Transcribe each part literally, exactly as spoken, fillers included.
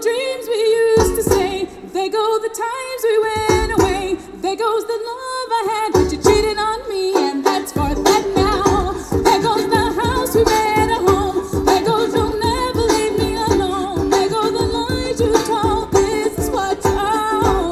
dreams we used to say. There go the times we went away. There goes the love I had, but you cheated on me, and that's for that now. There goes the house we made a home. There goes you'll never leave me alone. There go the lies you told. This is what's wrong.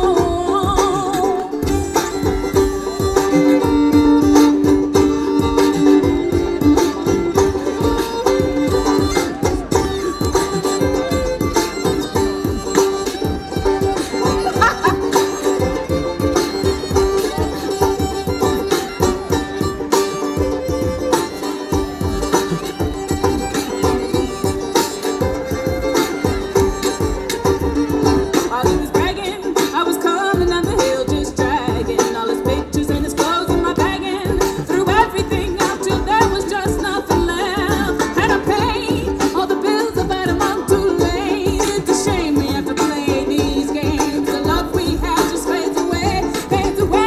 While he was bragging, I was coming down the hill just dragging all his pictures and his clothes in my bagging. Threw everything out till there was just nothing left. Had to pay all the bills I've had, I'm too late. It's a shame we have to play these games. The love we had just fades away, fades away.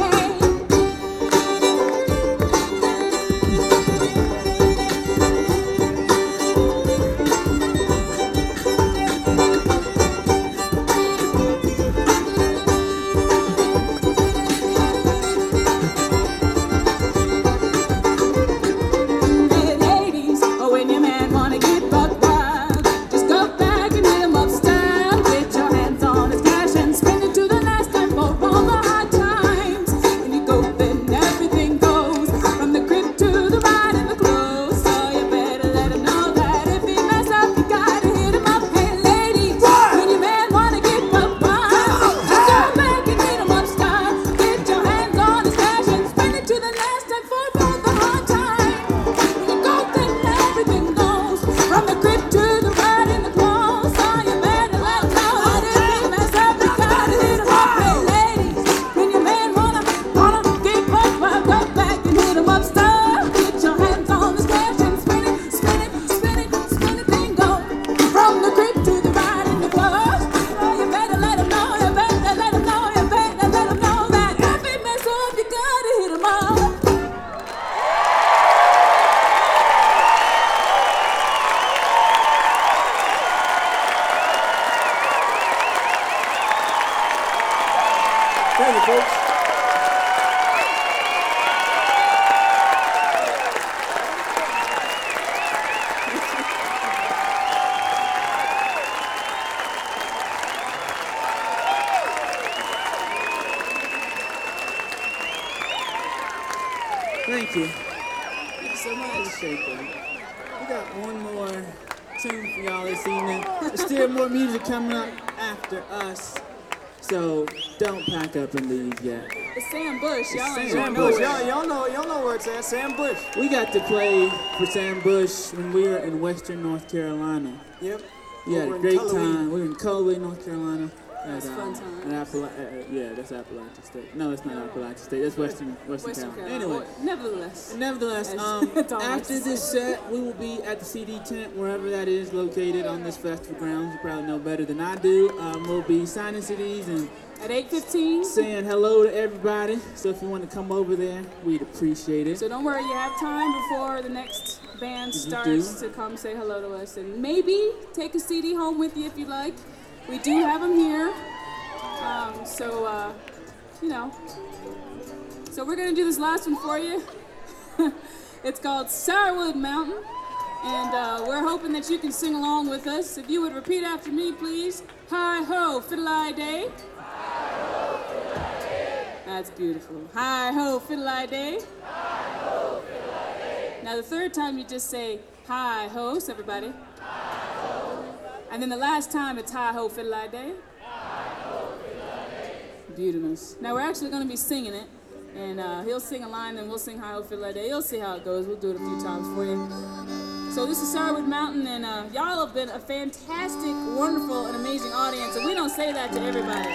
Hey ladies, oh when your man wanna get buck wild, just go back and hit him up style. Get your hands on his cash and spend it to the last time for all the hard times. When you go, then everything goes, from the crib to the ride and the clothes. So you better let him know that if he mess up, you gotta hit him up. Hey ladies, when your man wanna get buck wild, just go back and hit him up style. Get your hands on his cash and spend it to the last time for all the hard times. When you go, then everything goes, from the crib to the ride and the clothes. So you better let him know that if he mess up, you gotta hit him up. Hey ladies, when your man wanna, wanna get buck wild, go back and hit him up style. Get your hands on his cash and spin it, spin it, spin it, spin it, then go, from the crib to the ride and the clothes. Oh, you better let him know, you better let him know, you better let him know that if he mess up, you gotta hit him up. Thank you, folks. Thank you. Thank you so much. Appreciate that. We got one more tune for y'all this evening. There's still more music coming up after us, so don't pack up and leave yet. It's Sam Bush, y'all. Sam ain't Sam going Bush, nowhere. y'all, y'all know, y'all know where it's at. Sam Bush. We got to play for Sam Bush when we were in Western North Carolina. Yep. We had Over a in great Cullowhee. time. We were in Cullowhee, North Carolina. That's At, fun um, time. at Appala- uh, uh, yeah, that's Appalachian State. No, it's not Appalachian State. That's Western Western, Western Carolina. Carolina. Anyway, Well, nevertheless. nevertheless, As um, Tom likes after to this say. set, we will be at the C D tent, wherever that is located on this festival grounds. You probably know better than I do. Um, we'll be signing C Ds and At eight fifteen. saying hello to everybody. So if you want to come over there, we'd appreciate it. So don't worry, you have time before the next band You starts do. to come say hello to us. And maybe take a C D home with you if you like. We do have them here. Um, so, uh, you know. So we're going to do this last one for you. It's called Sourwood Mountain. And uh, we're hoping that you can sing along with us. If you would repeat after me, please. Hi-ho, fiddle-I-day. That's beautiful. Hi-ho, fiddle-I-day. Now the third time you just say hi-ho, so everybody. And then the last time it's hi-ho, fiddle-I-day. Beautiful. Now we're actually going to be singing it. And uh, he'll sing a line, and we'll sing hi-ho, fiddle-I-day. You'll see how it goes. We'll do it a few times for you. So this is Sourwood Mountain, and uh, y'all have been a fantastic, wonderful, and amazing audience. And we don't say that to everybody.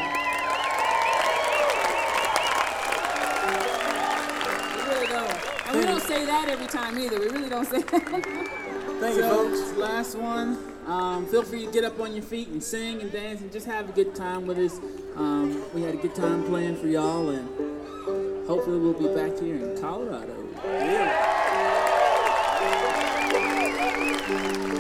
We really don't. And we don't say that every time either. We really don't say that. Thank you, So, folks. last one. Um, feel free to get up on your feet and sing and dance and just have a good time with us. Um, we had a good time playing for y'all, and hopefully we'll be back here in Colorado. Yeah.